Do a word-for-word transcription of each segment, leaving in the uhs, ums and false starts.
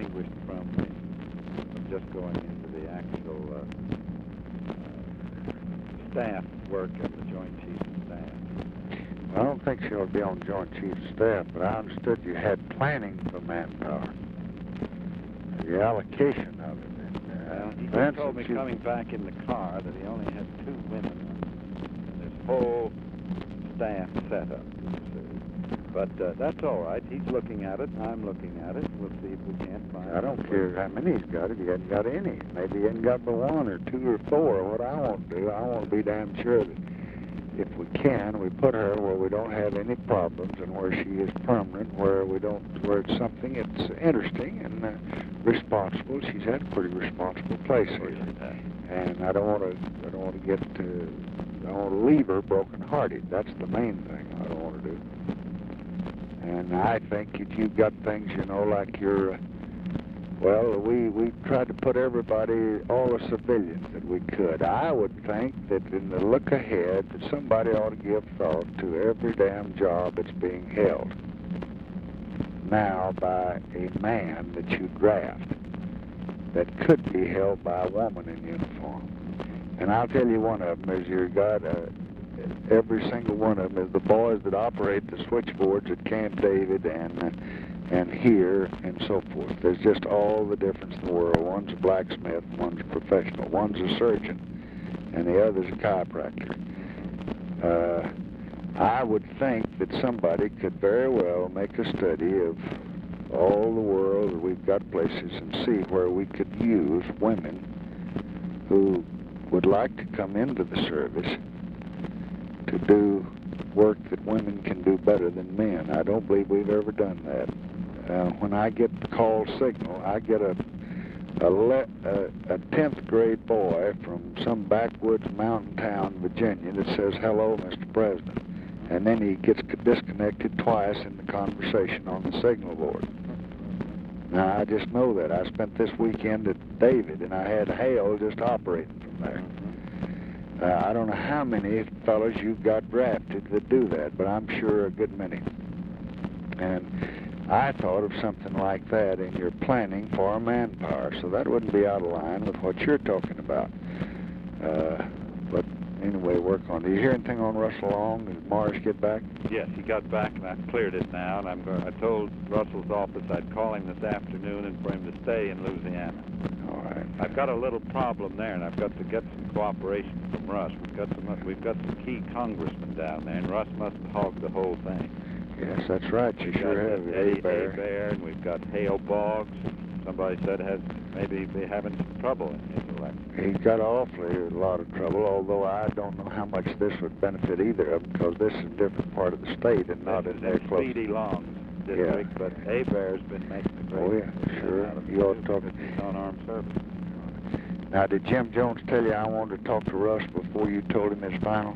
distinguished from the from just going into the actual uh, uh, staff work of the Joint Chiefs of Staff. I don't think she'll be on Joint Chiefs of Staff, but I understood you had planning for manpower. The allocation of it. Well, he just told me coming back in the car that he only had two women on this whole staff setup. But uh, that's all right. He's looking at it. I'm looking at it. We'll see if we can't find. I don't care how many he's got. If he hasn't got any, maybe he hasn't got but one or two or four. What I want to do, I want to be damn sure that if we can, we put her where we don't have any problems and where she is permanent, where we don't, where it's something that's interesting and uh, responsible. She's had a pretty responsible place here, and I don't want to, I don't want to get to, I don't want to leave her broken-hearted. That's the main thing I don't want to do. And I think that you've got things, you know, like your, uh, well, we, we tried to put everybody, all the civilians that we could. I would think that in the look ahead, that somebody ought to give thought to every damn job that's being held now by a man that you draft that could be held by a woman in uniform. And I'll tell you one of them is you got uh, every single one of them is the boys that operate the switchboards at Camp David and uh, and here and so forth. There's just all the difference in the world. One's a blacksmith, one's a professional, one's a surgeon, and the other's a chiropractor. Uh, I would think that somebody could very well make a study of all the world that we've got places and see where we could use women who would like to come into the service to do work that women can do better than men. I don't believe we've ever done that. Uh, when I get the call signal, I get a a, le a a tenth grade boy from some backwoods mountain town, Virginia, that says, "Hello, Mister President," and then he gets disconnected twice in the conversation on the signal board. Now, I just know that. I spent this weekend at David, and I had Hale just operating from there. Uh, I don't know how many fellows you've got drafted that do that, but I'm sure a good many. And I thought of something like that in your planning for our manpower, so that wouldn't be out of line with what you're talking about. Uh, but anyway, work on it. Do you hear anything on Russell Long? Did Morris get back? Yes, he got back, and I've cleared it now, and I'm going, I told Russell's office I'd call him this afternoon and for him to stay in Louisiana. All right. I've got a little problem there, and I've got to get some cooperation from Russ. We've got some, we've got some key congressmen down there, and Russ mustn't hog the whole thing. Yes, that's right. You we've sure have. Eddie Bear, and we've got Hale Boggs. Somebody said has maybe be having some trouble in his election. He's got awfully a lot of trouble, although I don't know how much this would benefit either of them, because this is a different part of the state and not this in their close. Speedy Long district, Yeah. but Hebert's been making a great. Oh yeah, sure. You ought to talk. He's on armed service. Now, did Jim Jones tell you I wanted to talk to Russ before you told him his final?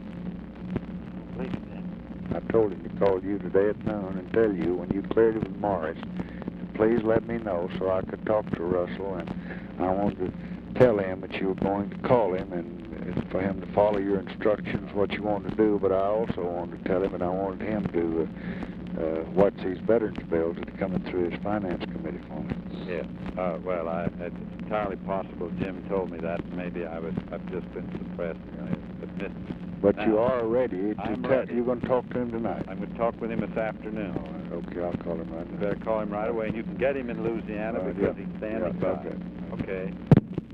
Please, man. I told him to call you today at noon and tell you when you cleared it with Morris to please let me know so I could talk to Russell, and I wanted to tell him that you were going to call him and for him to follow your instructions, what you wanted to do, but I also wanted to tell him and I wanted him to uh, uh, watch these veterans bills that are coming through his finance committee for me. Yeah. Uh, well, I, it's entirely possible Jim told me that. Maybe I was, I've just been suppressed. I admit. But now, you are ready to I'm tell, ready. You're going to talk to him tonight? I'm going to talk with him this afternoon. All right, okay, I'll call him right now. You better call him right away, and you can get him in Louisiana Uh, because yeah. he's standing Yeah, by. okay. Okay.